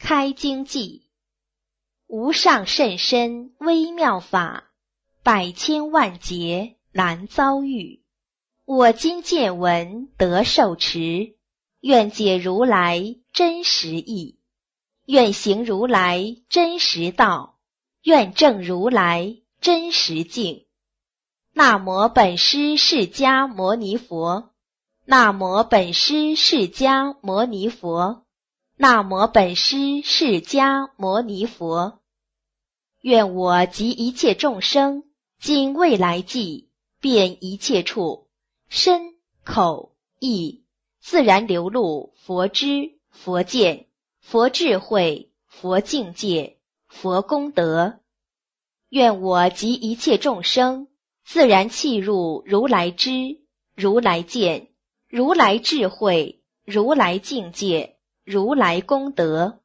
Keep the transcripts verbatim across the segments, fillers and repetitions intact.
开经记，无上甚深微妙法，百千万劫难遭遇。我今见闻得受持，愿解如来真实义，愿行如来真实道，愿证如来真实境。那摩本师释迦牟尼佛，那摩本师释迦牟尼佛，那摩本师释迦牟尼佛。愿我及一切众生，今未来际，遍一切处，身口意，自然流露佛知、佛见、佛智慧、佛境界、佛功德。愿我及一切众生，自然契入如来知、如来见、如来智慧、如来境界、如来功德。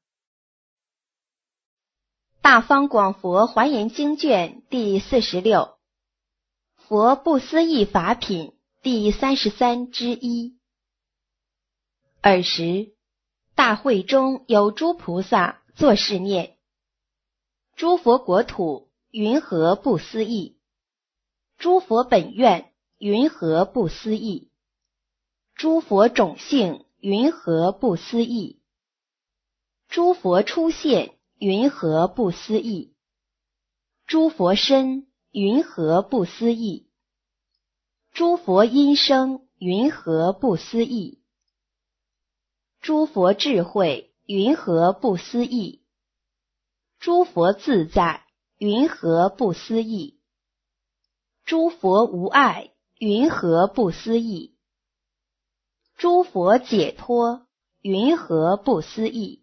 大方广佛华严经卷第四十六，佛不思议法品第三十三之一。尔时，大会中有诸菩萨作是念：诸佛国土云何不思议？诸佛本愿云何不思议？诸佛种性云何不思议？诸佛出现云何不思议？诸佛身云何不思议？诸佛音声云何不思议？诸佛智慧云何不思议？诸佛自在云何不思议？诸佛无碍云何不思议？诸佛解脱云何不思议？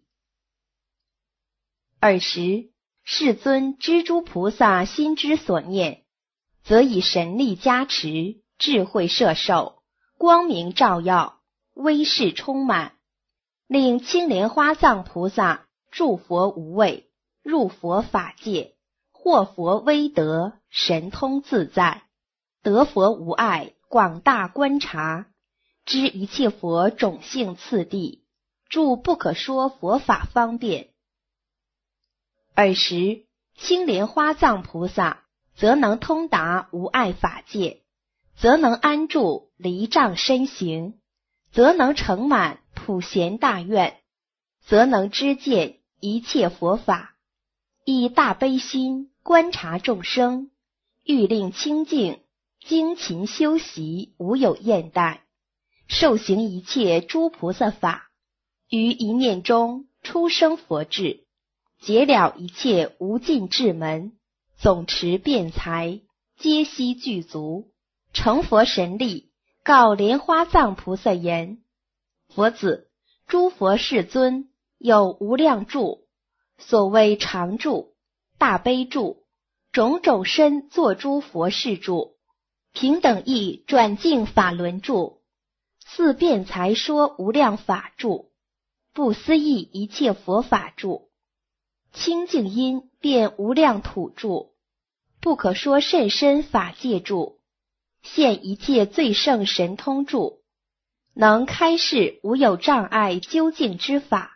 尔时，世尊知诸菩萨心之所念，则以神力加持，智慧摄受，光明照耀，威势充满，令青莲花藏菩萨住佛无畏，入佛法界，获佛威德，神通自在，得佛无碍，广大观察，知一切佛种性次第，住不可说佛法方便。尔时，青莲花藏菩萨则能通达无碍法界，则能安住离障身形，则能成满普贤大愿，则能知见一切佛法，以大悲心观察众生，欲令清净，精勤修习无有厌怠，受行一切诸菩萨法，于一念中出生佛智，解了一切无尽智门，总持辩才，皆悉具足，成佛神力，告莲花藏菩萨言：佛子，诸佛世尊有无量住，所谓常住、大悲住、种种身作诸佛世住、平等义转净法轮住、四辩才说无量法住、不思议一切佛法住、清净音变无量土住、不可说甚深法界住、现一切最胜神通住，能开示无有障碍究竟之法。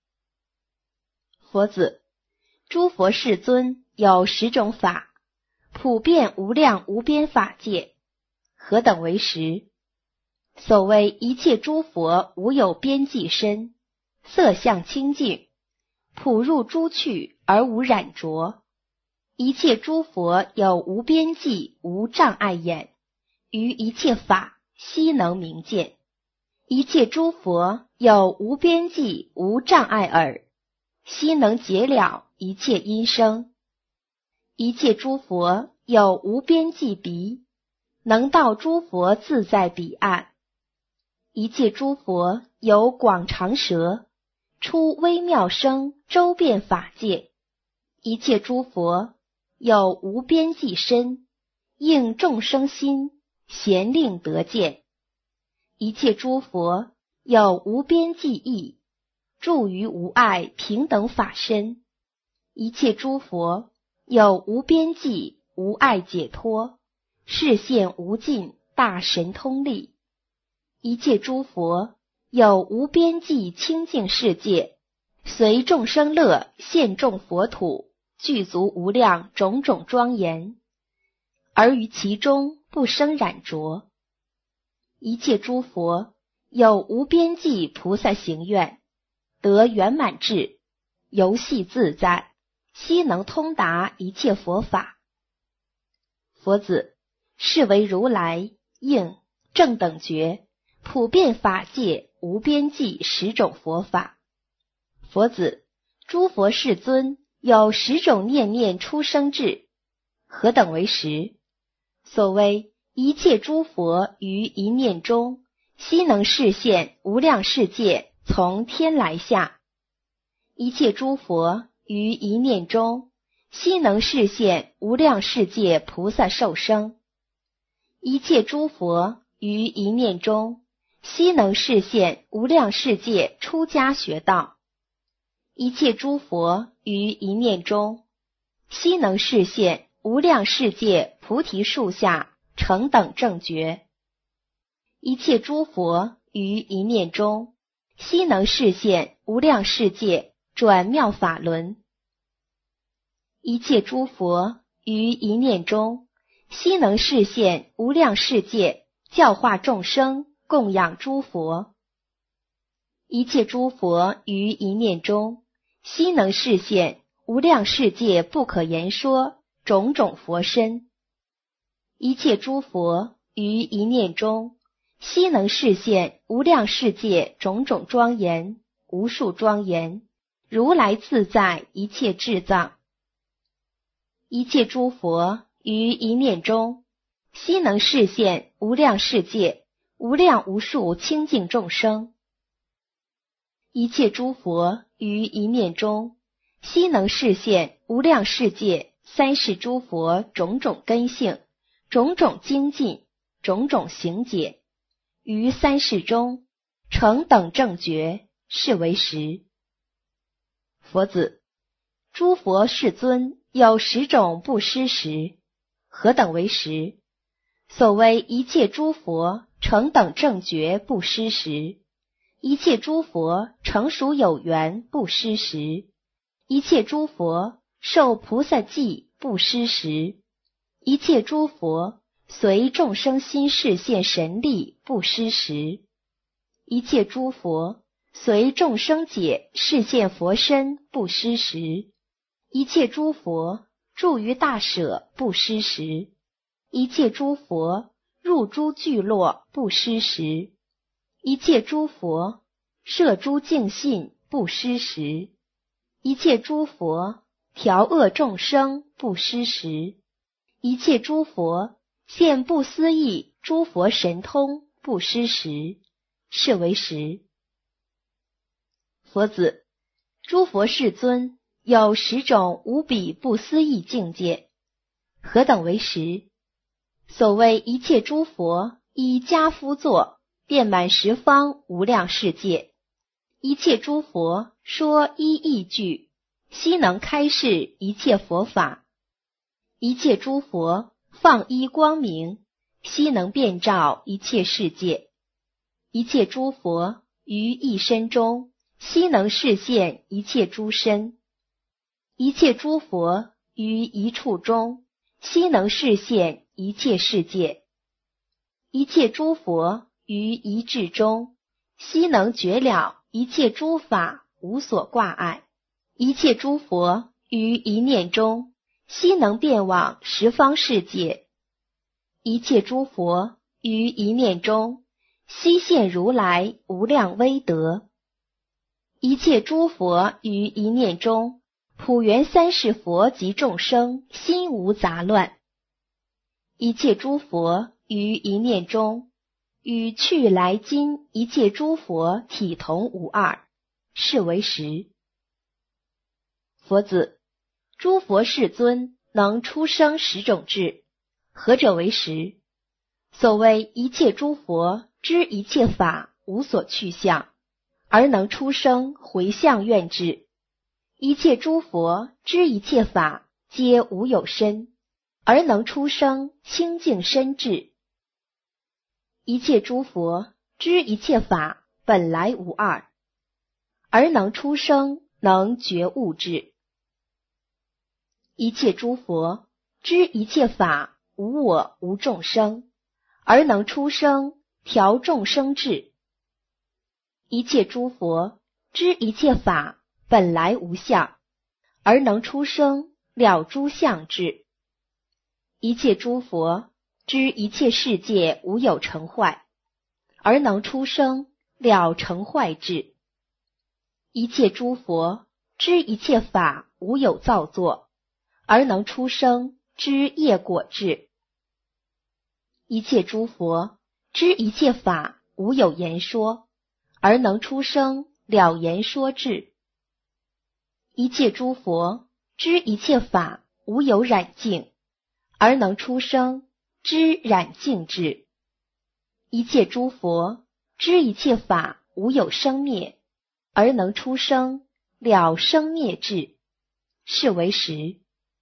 佛子，诸佛世尊有十种法，普遍无量无边法界。何等为十？所谓一切诸佛无有边际身，色相清净，普入诸趣而无染着。一切诸佛有无边际无障碍眼，于一切法悉能明见。一切诸佛有无边际无障碍耳，悉能解了一切音声。一切诸佛有无边际鼻，能到诸佛自在彼岸。一切诸佛有广长舌，出微妙声，周遍法界。一切诸佛有无边际身，应众生心，咸令得见。一切诸佛有无边际意，住于无碍平等法身。一切诸佛有无边际无碍解脱，示现无尽大神通力。一切诸佛有无边际清净世界， 随众生乐，现众佛土，具足无量种种庄严，而于其中不生染着。一切诸佛有无边际菩萨行愿，得圆满智，游戏自在，悉能通达一切佛法。佛子，是为如来应正等觉普遍法界无边际十种佛法。佛子，诸佛世尊有十种念念出生智，何等为十？所谓一切诸佛于一念中，悉能示现无量世界从天来下。一切诸佛于一念中，悉能示现无量世界菩萨受生。一切诸佛于一念中，悉能示现无量世界出家学道。一切诸佛于一念中，悉能示现无量世界菩提树下成等正觉。一切诸佛于一念中，悉能示现无量世界转妙法轮。一切诸佛于一念中，悉能示现无量世界教化众生，供养诸佛。一切诸佛于一念中，悉能示现无量世界不可言说种种佛身。一切诸佛于一念中，悉能示现无量世界种种庄严，无数庄严，如来自在一切智藏。一切诸佛于一念中，悉能示现无量世界无量无数清净众生。一切诸佛于一念中，悉能示现无量世界三世诸佛种种根性，种种精进，种种行解，于三世中成等正觉，是为十。佛子，诸佛世尊有十种不施时，何等为十？所谓一切诸佛成等正觉不施时，一切诸佛成熟有缘不施时，一切诸佛受菩萨记不施时，一切诸佛随众生心示现神力不施时，一切诸佛随众生解示现佛身不施时，一切诸佛住于大舍不施时，一切诸佛入诸聚落不施时，一切诸佛摄诸净信不施时，一切诸佛调恶众生不施时，一切诸佛现不思议诸佛神通不施时，是为十。佛子，诸佛世尊有十种无比不思议境界，何等为十？所谓一切诸佛以家夫座，遍满十方无量世界。一切诸佛说一义句，悉能开示一切佛法。一切诸佛放一光明，悉能遍照一切世界。一切诸佛于一身中，悉能示现一切诸身。一切诸佛于一处中，悉能示现一切世界。一切诸佛于一智中，悉能觉了一切诸法无所挂碍。一切诸佛于一念中，悉能遍往十方世界。一切诸佛于一念中，悉现如来无量威德。一切诸佛于一念中，普圆三世佛及众生心无杂乱。一切诸佛于一念中，与去来今一切诸佛体同无二，是为十。佛子，诸佛世尊能出生十种智，何者为十？所谓一切诸佛知一切法无所去向，而能出生回向愿智。一切诸佛知一切法皆无有身，而能出生清净身智。一切诸佛知一切法本来无二，而能出生能觉物质。一切诸佛知一切法无我无众生，而能出生调众生智。一切诸佛知一切法本来无相，而能出生了诸相智。一切诸佛知一切世界无有成坏，而能出生了成坏智。一切诸佛知一切法无有造作，而能出生知业果智。一切诸佛知一切法无有言说，而能出生了言说智。一切诸佛知一切法无有染净，而能出生知染净智。一切诸佛知一切法无有生灭，而能出生了生灭智，是为实。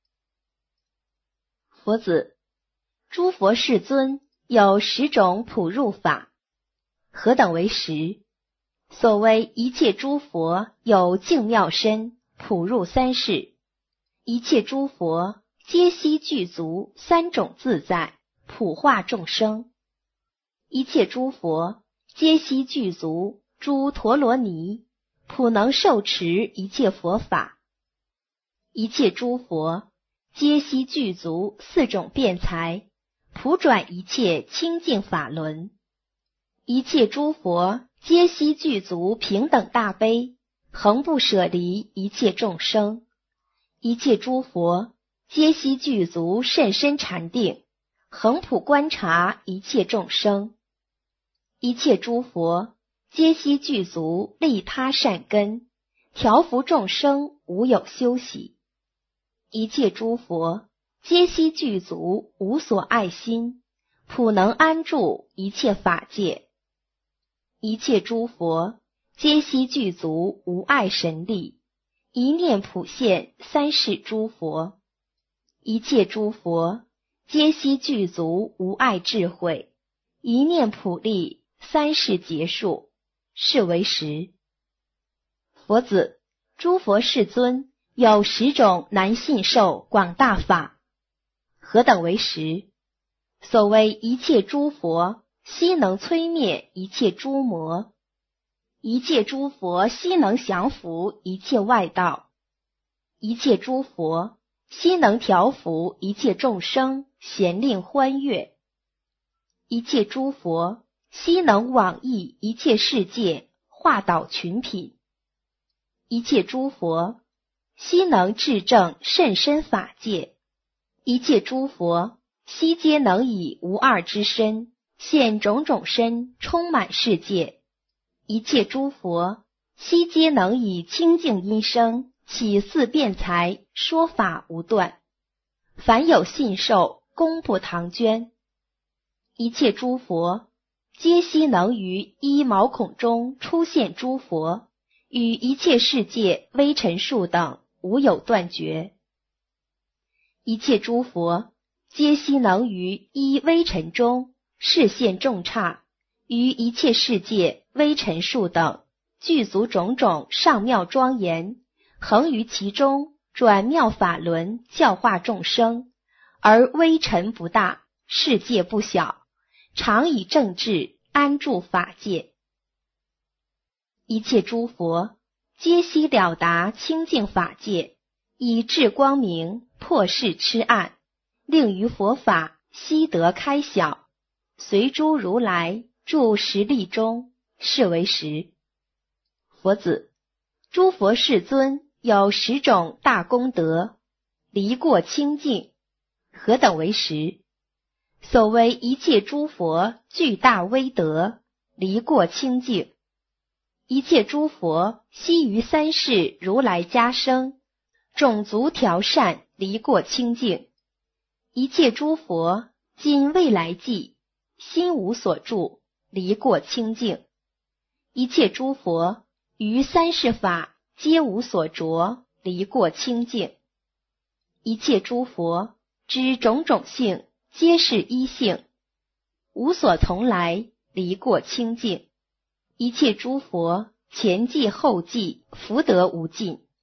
佛子，诸佛世尊有十种普入法，何等为实？所谓一切诸佛有净妙身，普入三世。一切诸佛皆悉具足三种自在，普化众生。一切诸佛皆悉具足诸陀罗尼，普能受持一切佛法。一切诸佛皆悉具足四种辩才，普转一切清净法轮。一切诸佛皆悉具足平等大悲，恒不舍离一切众生。一切诸佛皆悉具足甚深禅定，恒普观察一切众生。一切诸佛皆悉具足利他善根，调伏众生无有休息。一切诸佛皆悉具足无所爱心，普能安住一切法界。一切诸佛皆悉具足无碍神力，一念普现三世诸佛。一切诸佛皆悉具足无碍智慧，一念普利三世结束，是为实。佛子，诸佛世尊有十种难信受广大法，何等为实？所谓一切诸佛悉能摧灭一切诸魔，一切诸佛悉能降伏一切外道，一切诸佛悉能调伏一切众生，咸令欢悦。一切诸佛悉能往诣一切世界，化导群品。一切诸佛悉能至正甚深法界。一切诸佛悉皆能以无二之身，现种种身，充满世界。一切诸佛悉皆能以清净音声，起四辩才，说法无断。凡有信受，功不唐捐。一切诸佛皆悉能于一毛孔中出现诸佛，与一切世界微尘数等无有断绝。一切诸佛皆悉能于一微尘中示现众刹，于一切世界微尘数等具足种种上妙庄严，恒于其中转妙法轮，教化众生，而微尘不大，世界不小，常以正智安住法界。一切诸佛皆悉了达清净法界，以智光明破世痴暗，令于佛法悉得开晓，随诸如来住十力中，是为实。佛子，诸佛世尊有十种大功德，离过清净，何等为实？所谓一切诸佛具大威德，离过清净。一切诸佛悉于三世如来家生，种族调善，离过清净。一切诸佛今未来际，心无所住，离过清净。一切诸佛于三世法皆无所着，离过清净。一切诸佛知种种性皆是一性，无所从来，离过清净。一切诸佛前继后继，福德无尽。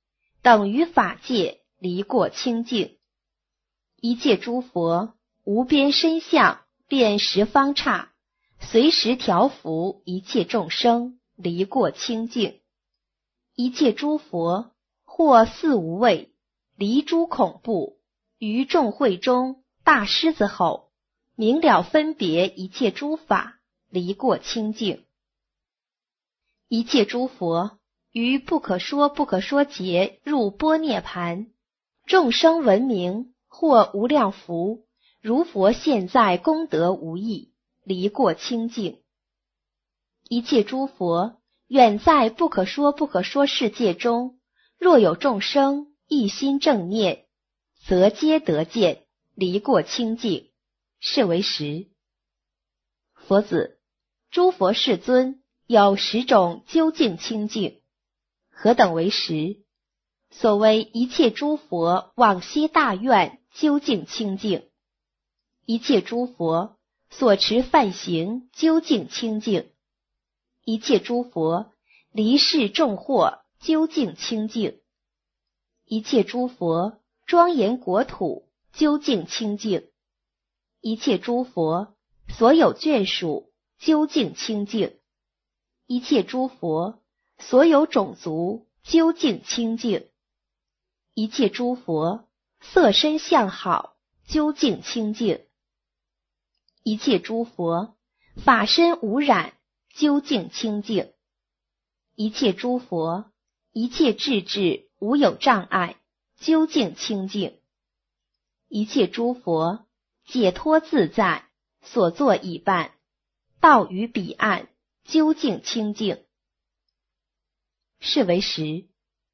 等于法界，离过清净。一切诸佛无边身相，遍十方刹，随时调伏一切众生，离过清净。一切诸佛或四无畏，离诸恐怖，于众会中大狮子吼，明了分别一切诸法，离过清净。一切诸佛于不可说不可说劫入般涅盘，众生闻名，或无量福，如佛现在功德无异，离过清净。一切诸佛远在不可说不可说世界中，若有众生一心正念，则皆得见，离过清净，是为实。佛子，诸佛世尊有十种究竟清净，何等为实？所谓一切诸佛往昔大愿究竟清净，一切诸佛所持梵行究竟清净，一切诸佛离世众惑究竟清净，一切诸佛庄严国土究竟清净，一切诸佛所有眷属究竟清净，一切诸佛所有种族究竟清净，一切诸佛色身相好究竟清净，一切诸佛法身无染究竟清净，一切诸佛一切智智无有障碍究竟清净，一切诸佛解脱自在，所作已办，道于彼岸究竟清净，是为实。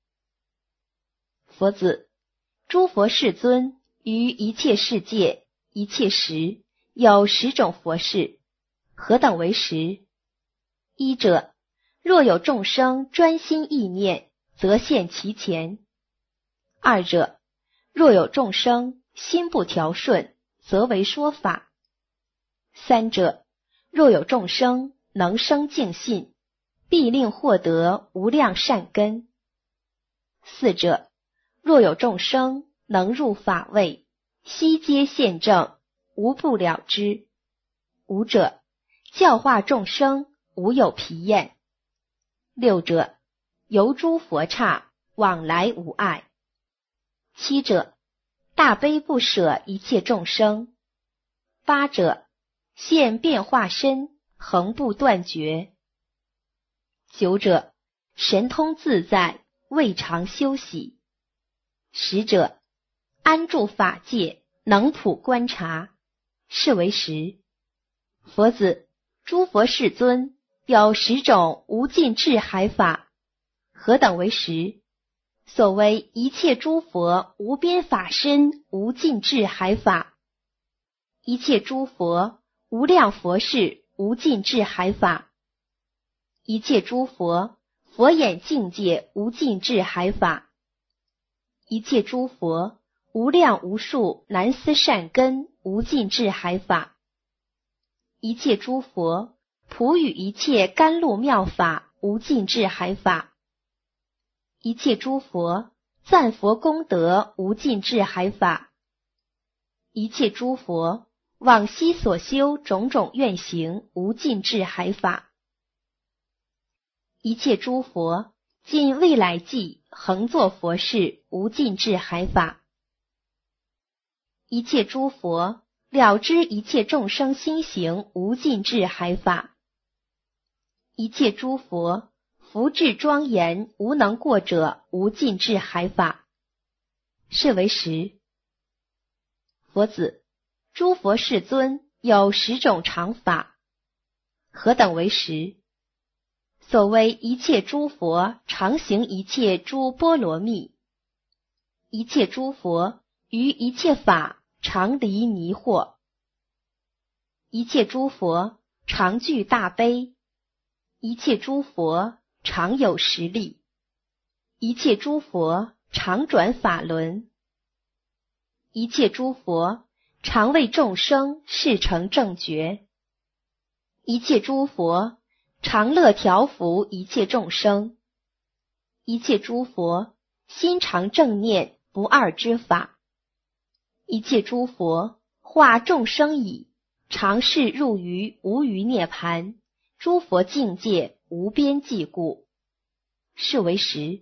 佛子，诸佛世尊于一切世界一切时有十种佛事，何等为实？一者，若有众生专心意念，则现其前；二者，若有众生心不调顺，则为说法；三者，若有众生能生净信，必令获得无量善根；四者，若有众生能入法位，悉皆现正，无不了之；五者，教化众生，无有疲厌；六者，游诸佛刹，往来无碍；七者，大悲不舍一切众生；八者，现变化身，恒不断绝；九者，神通自在，未尝休息；十者，安住法界，能普观察，是为实。佛子，诸佛世尊有十种无尽智海法，何等为实？所谓一切诸佛无边法身无尽智海法，一切诸佛无量佛事无尽智海法，一切诸佛佛眼境界无尽智海法，一切诸佛无量无数难思善根无尽智海法，一切诸佛普语一切甘露妙法无尽智海法，一切诸佛赞佛功德无尽智海法，一切诸佛往昔所修种种愿行无尽智海法，一切诸佛尽未来际恒作佛事无尽智海法，一切诸佛了知一切众生心行无尽智海法，一切诸佛福智庄严无能过者无尽智海法，是为实。佛子，诸佛世尊有十种常法，何等为实？所谓一切诸佛常行一切诸波罗蜜，一切诸佛于一切法常离迷惑，一切诸佛常具大悲，一切诸佛常有实力，一切诸佛常转法轮，一切诸佛常为众生示成正觉，一切诸佛常乐调伏一切众生，一切诸佛心常正念不二之法。一切诸佛化众生已，常是入于无余涅盘，诸佛境界无边际故，是为实。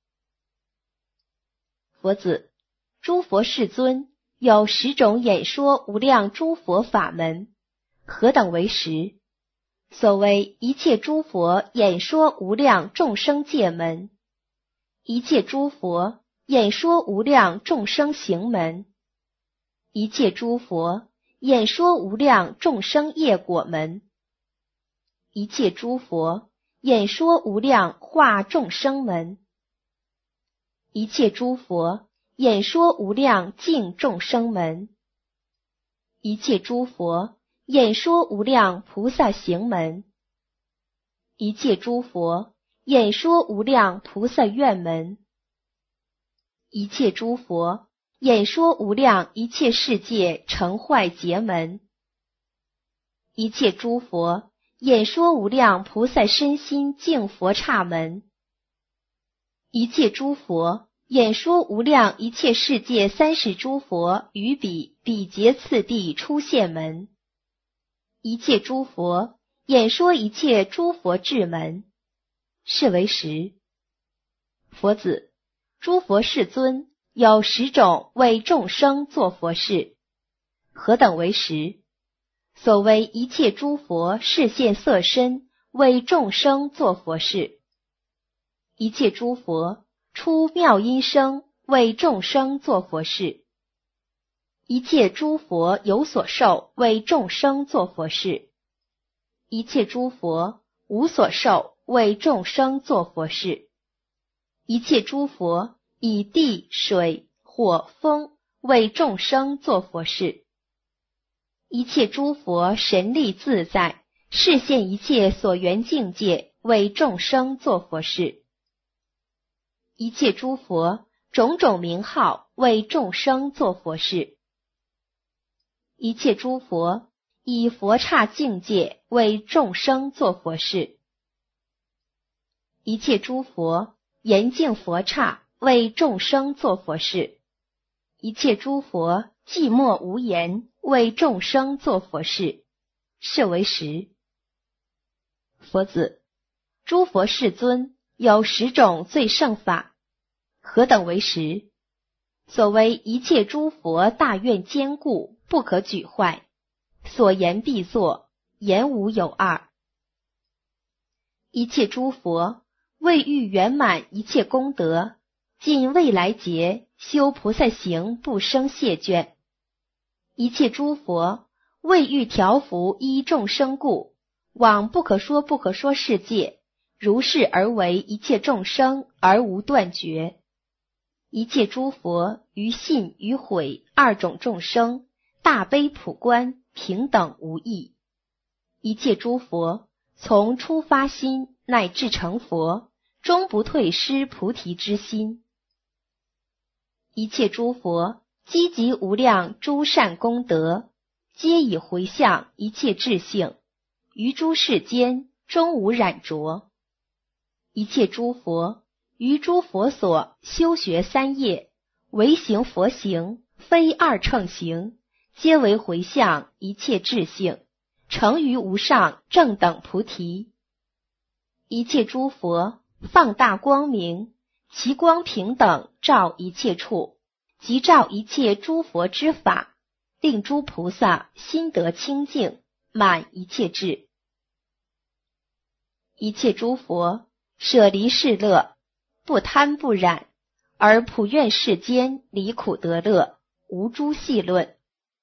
佛子，诸佛世尊有十种演说无量诸佛法门，何等为实？所谓一切诸佛演说无量众生戒门，一切诸佛演说无量众生行门，一切诸佛演说无量众生业果门，一切诸佛演说无量化众生门，一切诸佛演说无量净众生门，一切诸佛演说无量菩萨行门，一切诸佛演说无量菩萨愿门，一切诸佛演说无量一切世界成坏劫门，一切诸佛演说无量菩萨身心净佛刹门，一切诸佛演说无量一切世界三世诸佛于彼彼劫次第出现门，一切诸佛演说一切诸佛智门，是为实。佛子，诸佛世尊有十种为众生作佛事，何等为实？所谓一切诸佛示现色身为众生作佛事，一切诸佛出妙音声为众生作佛事，一切诸佛有所受为众生作佛事，一切诸佛无所受为众生作佛事，一切诸佛以地水火风为众生作佛事，一切诸佛神力自在示现一切所缘境界为众生作佛事，一切诸佛种种名号为众生作佛事，一切诸佛以佛刹境界为众生作佛事，一切诸佛严净佛刹为众生作佛事，一切诸佛寂默无言为众生作佛事，是为实。佛子，诸佛世尊有十种最胜法，何等为实？所谓一切诸佛大愿坚固，不可举坏，所言必作，言无有二。一切诸佛为欲圆满一切功德，尽未来劫修菩萨行不生谢倦。一切诸佛为欲调伏依众生故，往不可说不可说世界，如是而为一切众生而无断绝。一切诸佛于信与悔二种众生，大悲普观，平等无异。一切诸佛从初发心乃至成佛，终不退失菩提之心。一切诸佛积集无量诸善功德，皆以回向一切智性，于诸世间终无染着。一切诸佛于诸佛所修学三业，唯行佛行，非二乘行，皆为回向一切智性，成于无上正等菩提。一切诸佛放大光明，其光平等照一切处，即照一切诸佛之法，令诸菩萨心得清净，满一切智。一切诸佛舍离世乐，不贪不染，而普愿世间离苦得乐，无诸细论。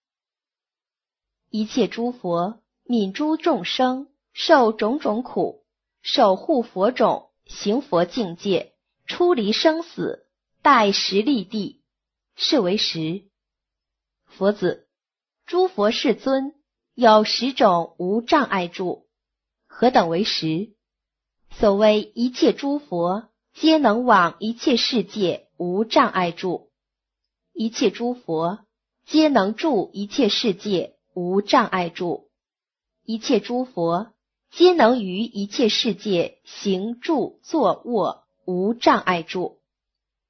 一切诸佛悯诸众生受种种苦，守护佛种，行佛境界，出离生死，待实立地，是为实。佛子，诸佛世尊有十种无障碍住，何等为实？所谓一切诸佛皆能往一切世界无障碍住，一切诸佛皆能住一切世界无障碍住，一切诸佛皆能于一切世界行住坐卧无障碍住，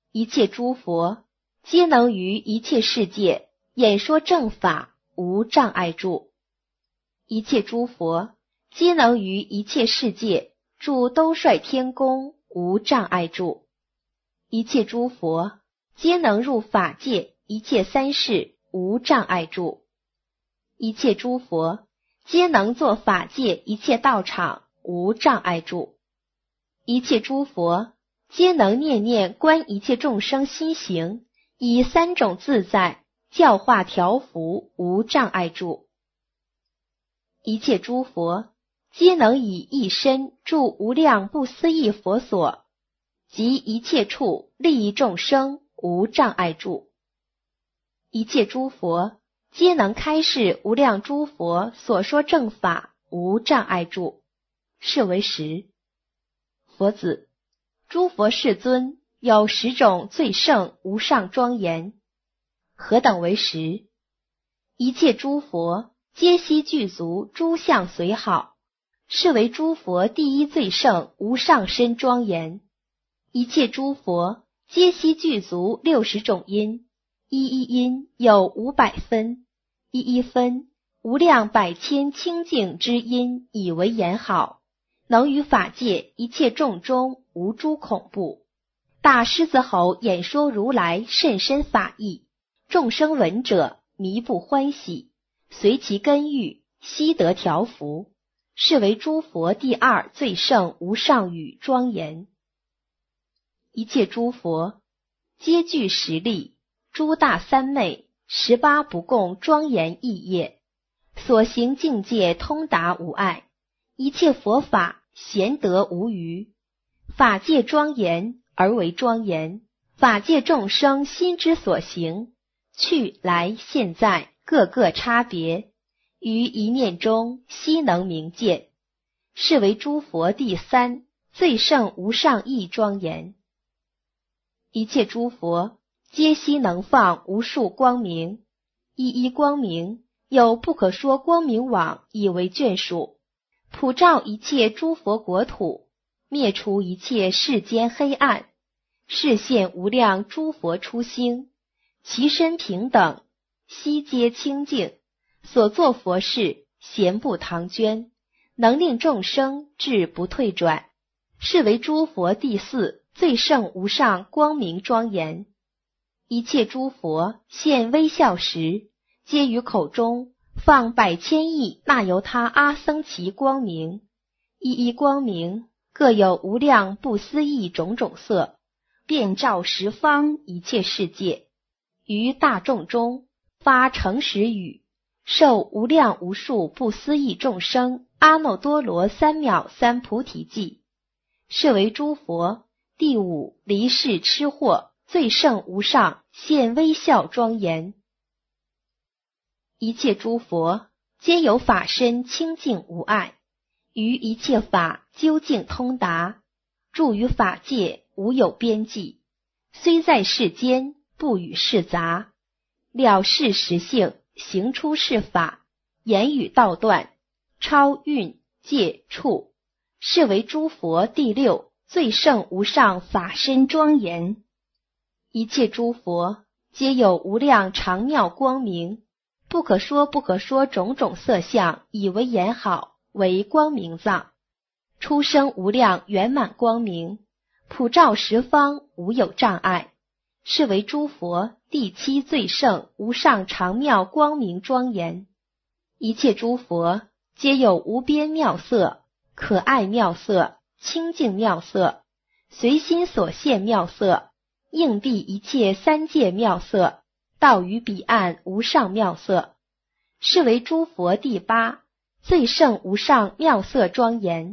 一切诸佛皆能于一切世界演说正法，无障碍住。一切诸佛皆能于一切世界住兜率天宫，无障碍住。一切诸佛皆能入法界一切三世，无障碍住。一切诸佛皆能作法界一切道场，无障碍住。一切诸佛皆能念念观一切众生心行，以三种自在教化调伏，无障碍住。一切诸佛皆能以一身住无量不思议佛所，及一切处利益众生，无障碍住。一切诸佛皆能开示无量诸佛所说正法，无障碍住。是为实。佛子，诸佛世尊有十种最胜无上庄严。何等为实？一切诸佛皆悉具足诸相随好，是为诸佛第一最胜无上身庄严。一切诸佛皆悉具足六十种因，一一因有五百分，一一分无量百千清净之因，以为言好，能于法界一切众中无诸恐怖。大狮子吼演说如来甚深法义，众生闻者弥不欢喜，随其根欲，悉得调伏，是为诸佛第二最胜无上语庄严。一切诸佛皆具实力，诸大三昧，十八不共庄严义业，所行境界通达无碍，一切佛法贤德无余，法界庄严而为庄严，法界众生心之所行，去来现在各个差别，于一念中悉能明见，是为诸佛第三最胜无上义庄严。一切诸佛皆悉能放无数光明，一一光明有不可说光明网，以为眷属，普照一切诸佛国土，灭除一切世间黑暗，示现无量诸佛出星，其身平等，悉皆清净，所作佛事咸不唐捐，能令众生志不退转，是为诸佛第四最胜无上光明庄严。一切诸佛现微笑时，皆于口中放百千亿那由他阿僧祇光明，一一光明各有无量不思议种种色，遍照十方一切世界，于大众中发诚实语，受无量无数不思议众生阿耨多罗三藐三菩提记，是为诸佛第五离世痴惑最胜无上现微笑庄严。一切诸佛皆有法身清净无碍，于一切法究竟通达，住于法界无有边际，虽在世间不与世杂，了事实性，行出世法，言语道断，超蕴界处，是为诸佛第六最胜无上法身庄严。一切诸佛皆有无量常妙光明，不可说不可说种种色相，以为言好，为光明藏，出生无量圆满光明，普照十方无有障碍，是为诸佛第七最胜无上常妙光明庄严。一切诸佛皆有无边妙色，可爱妙色，清净妙色，随心所现妙色，应蔽一切三界妙色，到于彼岸无上妙色，是为诸佛第八最胜无上妙色庄严。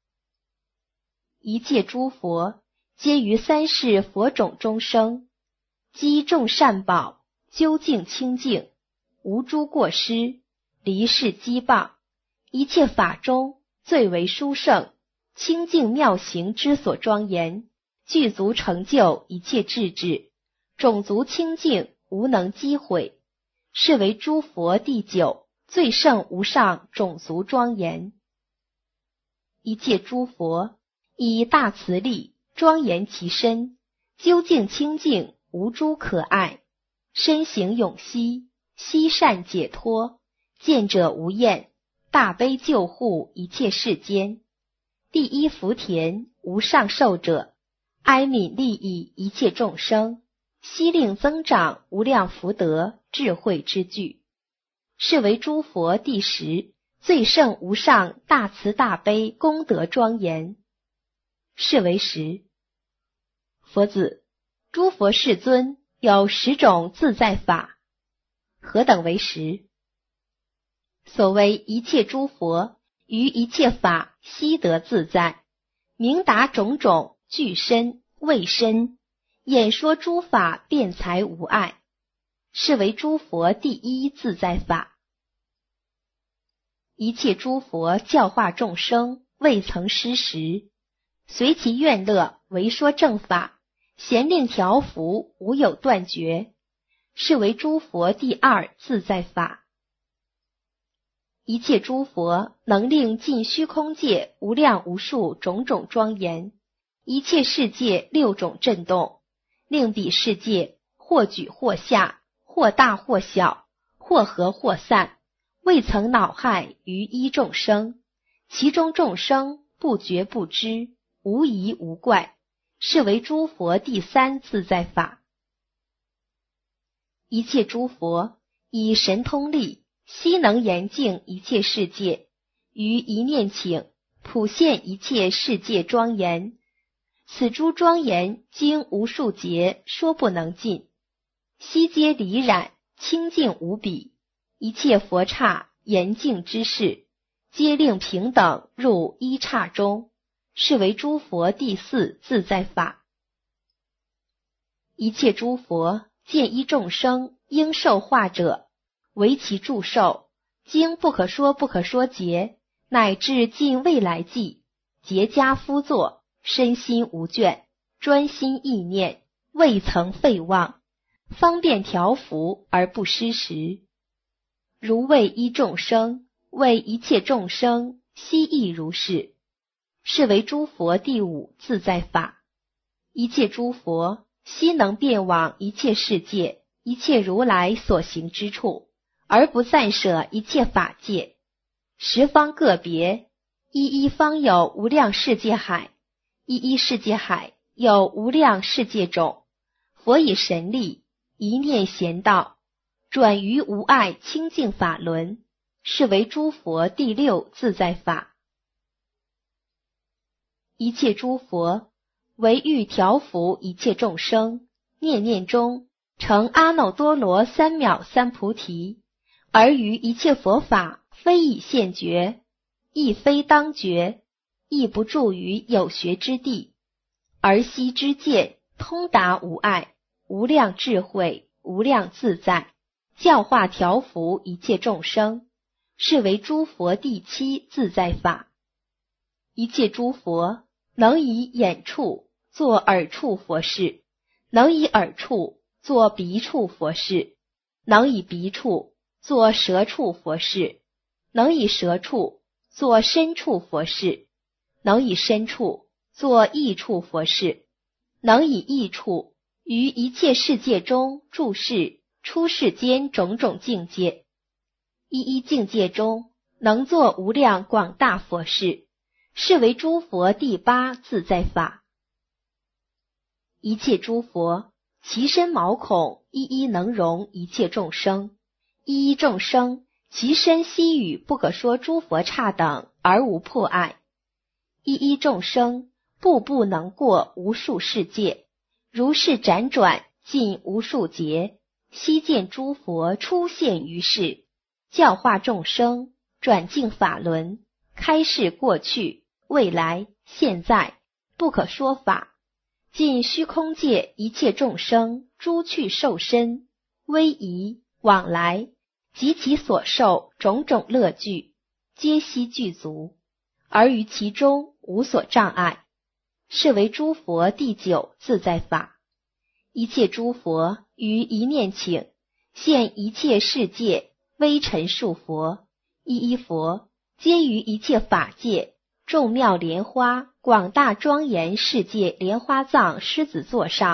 一切诸佛皆于三世佛种中生，积众善宝，究竟清净，无诸过失，离世羁谤，一切法中最为殊胜，清净妙行之所庄严，具足成就一切智智，种族清净，无能击毁，是为诸佛第九最胜无上种族庄严。一切诸佛以大慈力庄严其身， 究竟清净，无诸可爱，身形永息，悉善解脱，见者无厌，大悲救护一切世间。第一福田，无上寿者，哀悯利益一切众生，悉令增长无量福德智慧之具。是为诸佛第十最胜无上大慈大悲功德庄严。是为十。佛子，诸佛世尊有十种自在法。何等为十？所谓一切诸佛于一切法悉得自在，明达种种具身未身，演说诸法辩才无碍，是为诸佛第一自在法。一切诸佛教化众生未曾失时，随其愿乐为说正法，咸令调伏无有断绝，是为诸佛第二自在法。一切诸佛能令尽虚空界无量无数种种庄严，一切世界六种震动，令彼世界或举或下，或大或小，或合或散，未曾恼害于一众生，其中众生不觉不知，无疑无怪，是为诸佛第三自在法。一切诸佛以神通力悉能严净一切世界，于一念请普现一切世界庄严，此诸庄严经无数劫说不能尽，悉皆离染清净无比，一切佛刹严净之事，皆令平等入一刹中，是为诸佛第四自在法。一切诸佛见一众生应受化者，为其祝寿，经不可说不可说劫，乃至尽未来际，结跏趺坐，身心无倦，专心意念，未曾废忘，方便调伏而不失时。如为一众生，为一切众生，悉亦如是，是为诸佛第五自在法。一切诸佛悉能遍往一切世界，一切如来所行之处，而不暂舍一切法界，十方个别，一一方有无量世界海，一一世界海有无量世界种，佛以神力一念贤道，转于无碍清净法轮，是为诸佛第六自在法。一切诸佛唯欲调伏一切众生，念念中成阿耨多罗三藐三菩提，而于一切佛法非以现觉，亦非当觉，亦不住于有学之地，而悉知见通达无碍，无量智慧，无量自在，教化调伏一切众生，是为诸佛第七自在法。一切诸佛能以眼处作耳处佛事，能以耳处作鼻处佛事，能以鼻处作舌处佛事，能以舌处作身处佛事，能以身处作意处佛事，能以意处于一切世界中注视出世间种种境界，一一境界中能作无量广大佛事，是为诸佛第八自在法。一切诸佛其身毛孔一一能容一切众生，一一众生其身悉与不可说诸佛刹等而无破碍，一一众生步步能过无数世界，如是辗转尽无数劫，悉见诸佛出现于世，教化众生，转净法轮，开示过去未来现在不可说法，尽虚空界一切众生诸趣受身，威仪往来及其所受种种乐具，皆悉具足，而于其中无所障碍，是为诸佛第九自在法。一切诸佛于一念请，现一切世界微尘数佛，一一佛皆于一切法界众妙莲花广大庄严世界莲花藏狮子座上，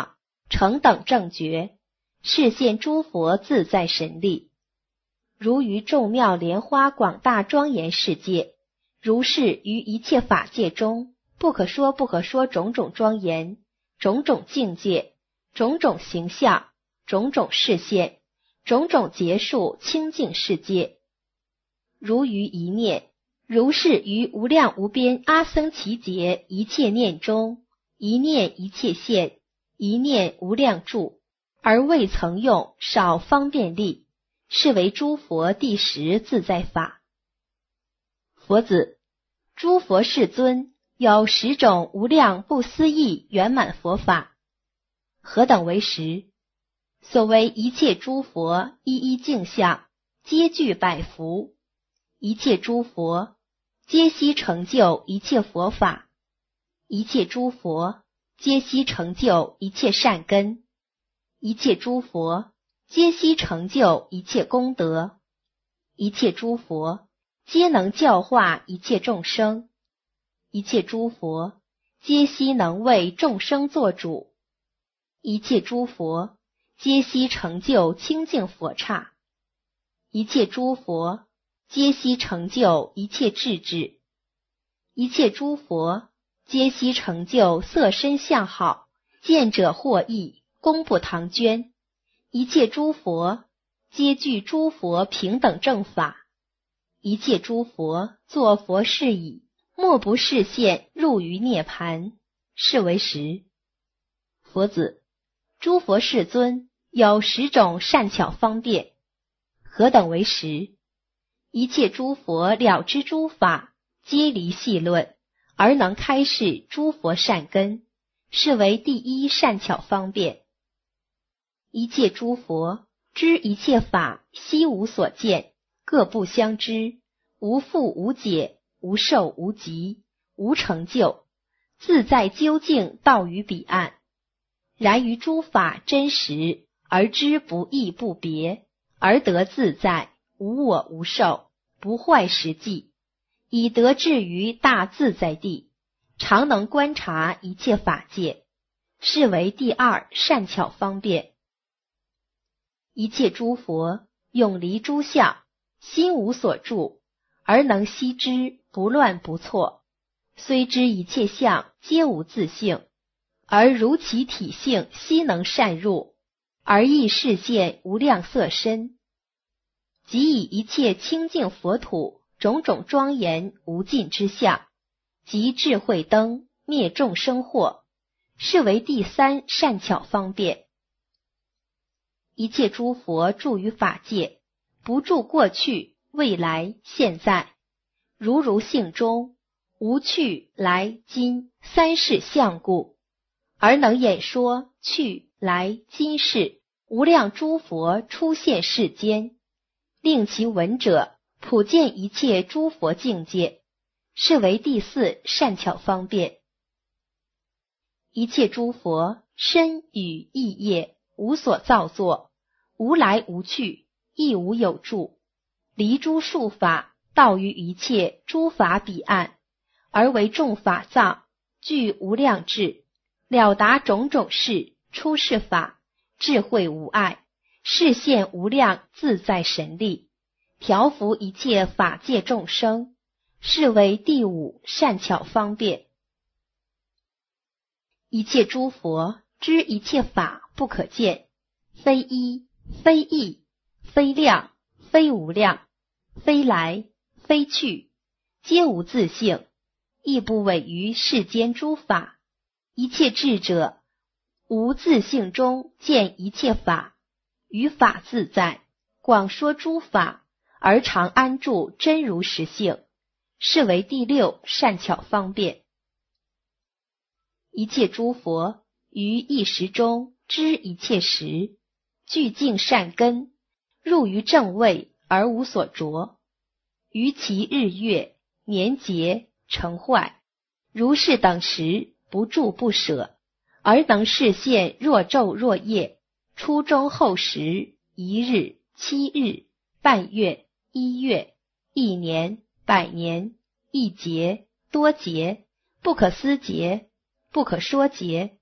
成等正觉，示现诸佛自在神力。如于众妙莲花广大庄严世界，如是于一切法界中，不可说不可说种种庄严，种种境界，种种形象，种种示现，种种结束清净世界。如于一念，如是于无量无边阿僧祇劫一切念中，一念一切现，一念无量住，而未曾用少方便力，是为诸佛第十自在法。佛子，诸佛世尊有十种无量不思议圆满佛法。何等为十？所谓一切诸佛一一净相，皆具百福；一切诸佛皆悉成就一切佛法；一切诸佛皆悉成就一切善根；一切诸佛皆悉成就一切功德；一切诸佛皆能教化一切众生；一切诸佛皆悉能为众生作主；一切诸佛皆悉成就清净佛刹；一切诸佛皆悉成就一切智智；一切诸佛皆悉成就色身相好，见者获益，功不唐捐；一切诸佛皆具诸佛平等正法；一切诸佛作佛事已，莫不示现入于涅盘，是为十。佛子，诸佛世尊有十种善巧方便。何等为十？一切诸佛了知诸法，皆离细论，而能开示诸佛善根，是为第一善巧方便。一切诸佛知一切法悉无所见，各不相知，无复无解，无受无极，无成就，自在究竟到于彼岸。然于诸法真实，而知不异不别，而得自在，无我无受，不坏实际，以得至于大自在地，常能观察一切法界，是为第二善巧方便。一切诸佛永离诸相，心无所住，而能悉知，不乱不错，虽知一切相皆无自性，而如其体性悉能善入，而亦示现无量色身，即以一切清净佛土种种庄严无尽之相，即智慧灯灭众生惑，是为第三善巧方便。一切诸佛住于法界，不住过去、未来、现在，如如性中，无去来今三世相故，而能演说去来今世无量诸佛出现世间，令其闻者普见一切诸佛境界，是为第四善巧方便。一切诸佛身语意业无所造作，无来无去，亦无有住，离诸数法，到于一切诸法彼岸，而为众法藏，具无量智，了达种种事，出世法，智慧无碍，示现无量自在神力，调伏一切法界众生，是为第五善巧方便。一切诸佛知一切法不可见，非一，非异，非量，非无量，非来，非去，皆无自性，亦不违于世间诸法。一切智者无自性中见一切法，于法自在，广说诸法，而常安住真如实性，是为第六善巧方便。一切诸佛于一时中知一切时，具净善根，入于正位而无所着，于其日月年节成坏，如是等时不住不舍，而能示现若昼若夜，初中后时，一日、七日、半月、一月、一年、百年、一劫、多劫、不可思劫、不可说劫，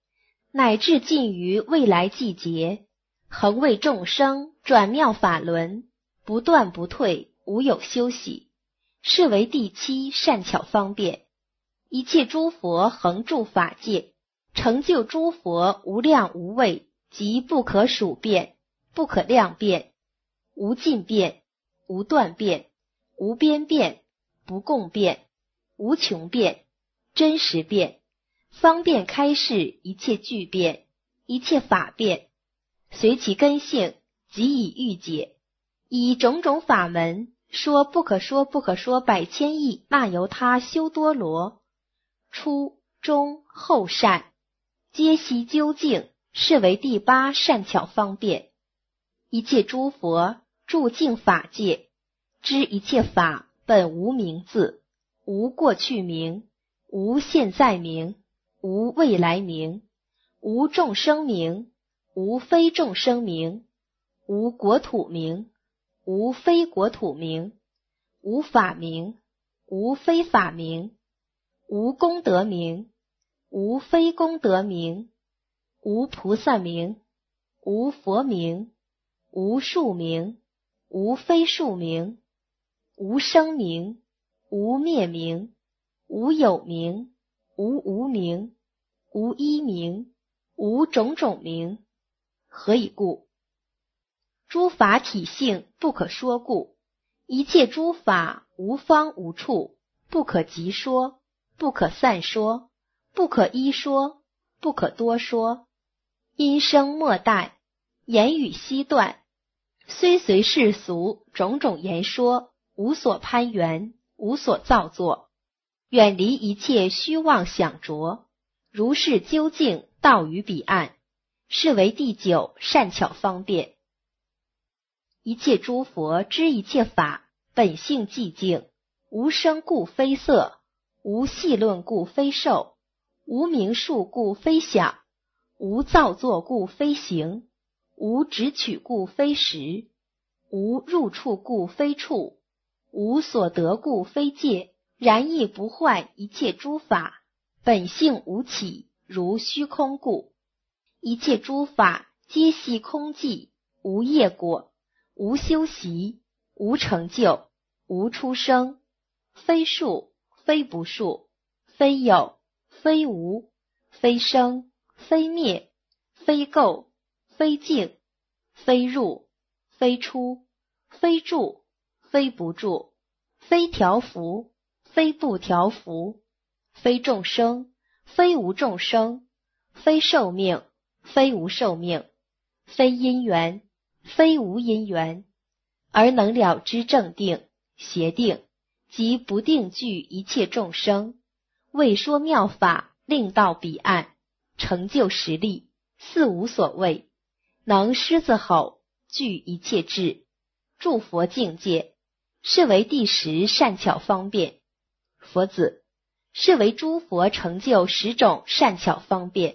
乃至尽于未来季节，恒为众生转妙法轮，不断不退，无有休息，是为第七善巧方便。一切诸佛恒住法界，成就诸佛无量无畏及不可数变、不可量变，无尽变、无断变、无边变、不共变、无穷变、真实变，方便开示一切具变、一切法变，随其根性即以欲解，以种种法门说不可说不可说百千亿那由他修多罗，初中后善，皆悉究竟，是为第八善巧方便。一切诸佛住净法界，知一切法本无名字，无过去名，无现在名，无未来名，无众生名，无非众生名，无国土名，无非国土名，无法名，无非法名，无功德名，无非功德名，无菩萨名，无佛名，无树名，无非树名，无生名，无灭名，无有名，无无名，无一名，无种种名。何以故？诸法体性不可说故，一切诸法无方无处，不可即说，不可散说，不可一说，不可多说，因声莫待，言语悉断，虽随世俗种种言说，无所攀缘，无所造作，远离一切虚妄想着，如是究竟到于彼岸，是为第九善巧方便。一切诸佛知一切法本性寂静，无生故非色，无细论故非受，无名数故非想，无造作故非行，无执取故非实，无入处故非处，无所得故非界，然亦不坏一切诸法，本性无起，如虚空故。一切诸法皆悉空寂，无业果，无修习，无成就，无出生，非数，非不数，非有，非无，非生，非灭，非垢，非净，非入，非出，非住，非不住，非调伏，非不调伏，非众生，非无众生，非寿命，非无寿命，非因缘，非无因缘，而能了知正定、邪定及不定具一切众生，为说妙法，令到彼岸，成就实力，四无所谓，能狮子吼，具一切智，诸佛境界，是为第十善巧方便。佛子，是为诸佛成就十种善巧方便。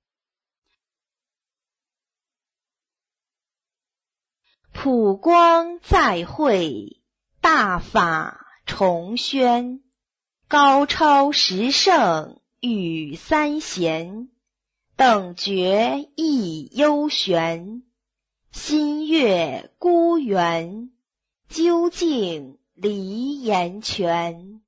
普光再会，大法重宣，高超十圣与三贤，等觉亦幽玄，心悦孤圆，究竟离言全。